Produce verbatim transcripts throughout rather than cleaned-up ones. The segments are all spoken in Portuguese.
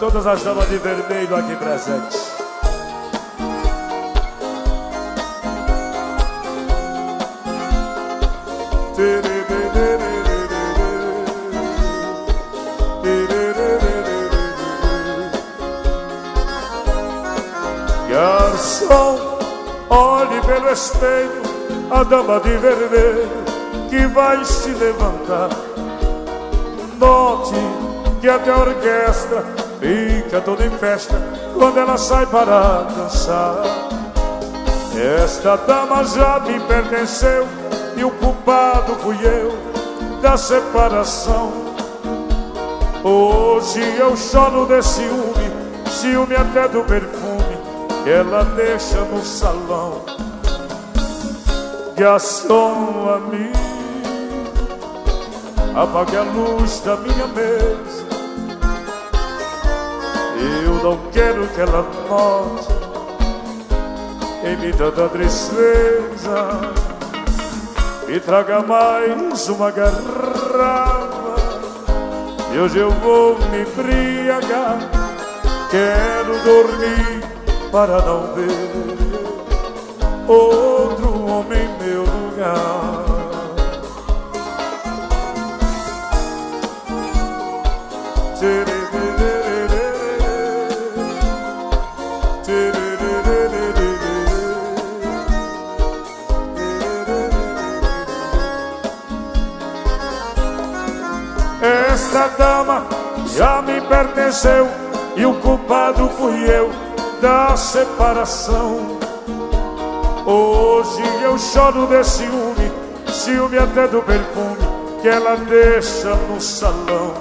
Todas as damas de vermelho aqui presentes. Garçom, olhe pelo espelho a dama de vermelho que vai se levantar. Note que até a orquestra fica toda em festa quando ela sai para dançar. Esta dama já me pertenceu e o culpado fui eu da separação. Hoje eu choro de ciúme, ciúme até do perfume que ela deixa no salão. Garçom, amigo, apague a luz da minha mesa. Eu não quero que ela note em mim tanta tristeza. Me traga mais uma garrafa e hoje eu vou me embriagar. Quero dormir para não ver outro homem em meu lugar. Esta dama já me pertenceu e o culpado fui eu da separação. Hoje eu choro de ciúme, ciúme até do perfume que ela deixa no salão.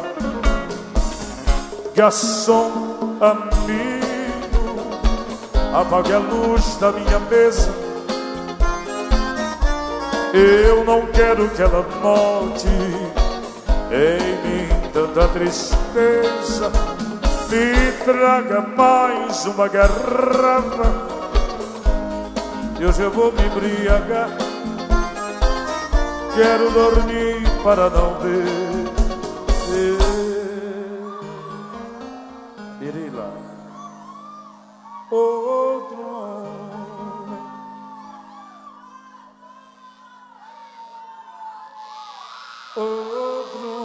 Garçom, amigo, apague a luz da minha mesa. Eu não quero que ela note em mim tanta tristeza. Me traga mais uma garrafa e hoje eu vou me embriagar. Quero dormir para não ver irei lá outro homem. Outro